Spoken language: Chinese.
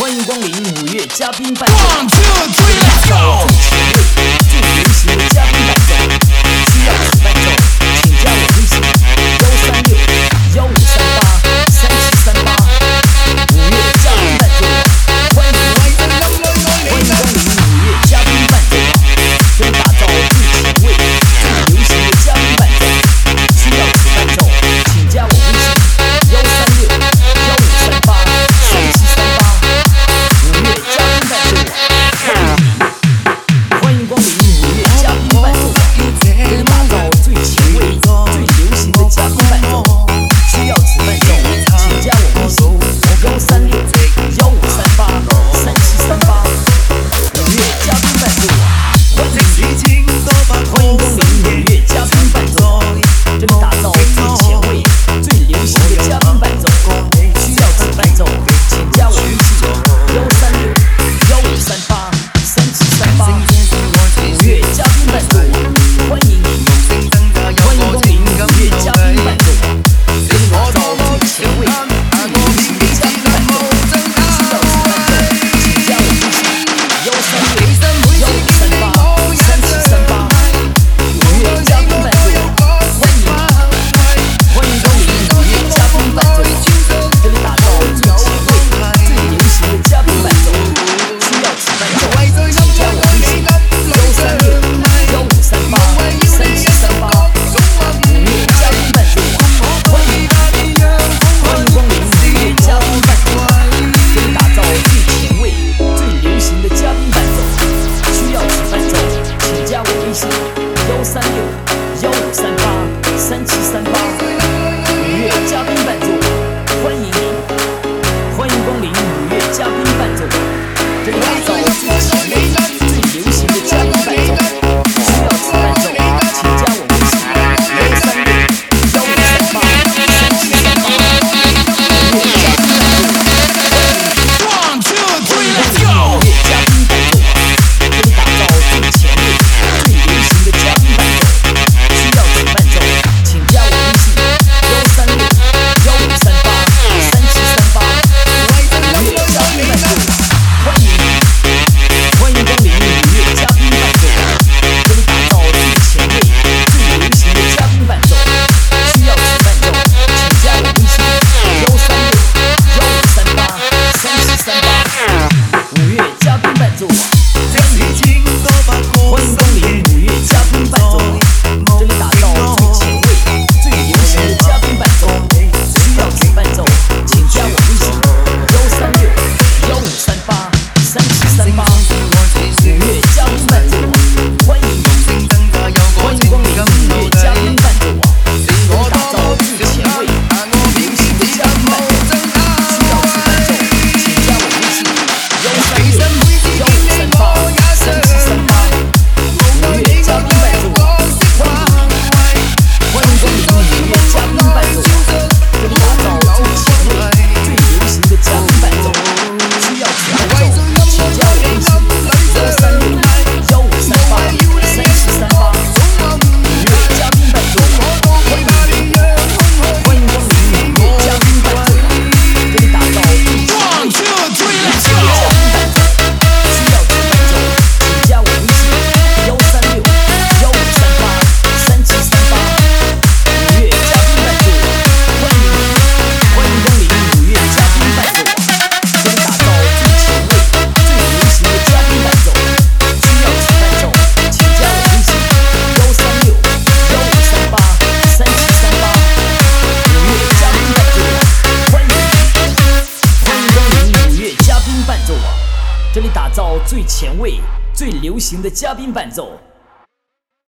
欢迎光临5月嘉宾伴奏。 1、2、3、Let's go！ 最流行的嘉宾伴奏，需要此伴奏，请加我微信136-1538-3738。5月嘉宾伴奏，欢迎光临5月嘉宾伴奏，将打造最前卫、最流行的嘉宾伴奏，需要此伴奏，请加我微信136-1538-3738。5月嘉宾伴奏，欢迎光临5月嘉宾伴奏，将打造最前卫、最流行的嘉宾伴奏，需要此伴奏，请加我微信136-1538-3738。5月嘉宾伴奏，欢迎光临5月嘉宾伴奏，将打造最前卫、最流行的嘉宾伴奏，需要此伴奏，请加我微信136-1538-3738。5月嘉宾伴奏，欢迎光临5月嘉宾伴奏，将打造最前卫、最流行的嘉宾伴奏，需要此伴奏，请加我微信136-1538-3738。5月嘉宾伴奏，欢迎光临5月嘉宾伴奏，将打造最前卫、最流行的嘉宾伴奏，需要此伴奏，请加我微信136-1538-3738。5月嘉宾伴奏，欢迎光临5月嘉宾伴奏，将打造最前卫、最流行的嘉宾伴奏，需要此伴奏，请加我微信136-1538-3738。5月嘉宾伴奏，欢迎光临5月嘉宾伴奏，将打造最前卫、最流行的嘉宾伴奏，需要此伴奏，请加我微信136-1538-3738。5月嘉宾伴奏， 1、2、3、Let's go！ 5月嘉宾伴奏，将打造最前卫、最流行的嘉宾伴奏，需要此伴奏，请加我微信136-1538-3738。5月嘉宾伴奏，欢迎光临5月嘉宾伴奏，将打造最前卫、最流行的嘉宾伴奏，需要此伴奏，请加我微信136-1538-3738。5月嘉宾伴奏，欢迎光临5月嘉宾伴奏，这里打造最前卫、最流行的嘉宾伴奏，需要此伴奏，请加我微信136-1538-3738。5月嘉宾伴奏，欢迎光临5月嘉宾伴奏，这里打造最前卫、最流行的嘉宾伴奏，需要此伴奏，请加我微信136-1538-3738。5月嘉宾伴奏，欢迎光临5月嘉宾伴奏，这里打造最前卫、最流行的嘉宾伴奏，需要此伴奏，请加我微信136-1538-3738。5月嘉宾伴奏，欢迎光临5月嘉宾伴奏，这里打造最前卫、最流行的嘉宾伴奏，需要此伴奏，请加我微信136-1538-3738。5月嘉宾伴奏，欢迎光临5月嘉宾伴奏，将打造最前卫、最流行的嘉宾伴奏，需要此伴奏，请加我微信136-1538-3738。5月嘉宾伴奏，欢迎光临5月嘉宾伴奏，这里打造最前卫、最流行的嘉宾伴奏。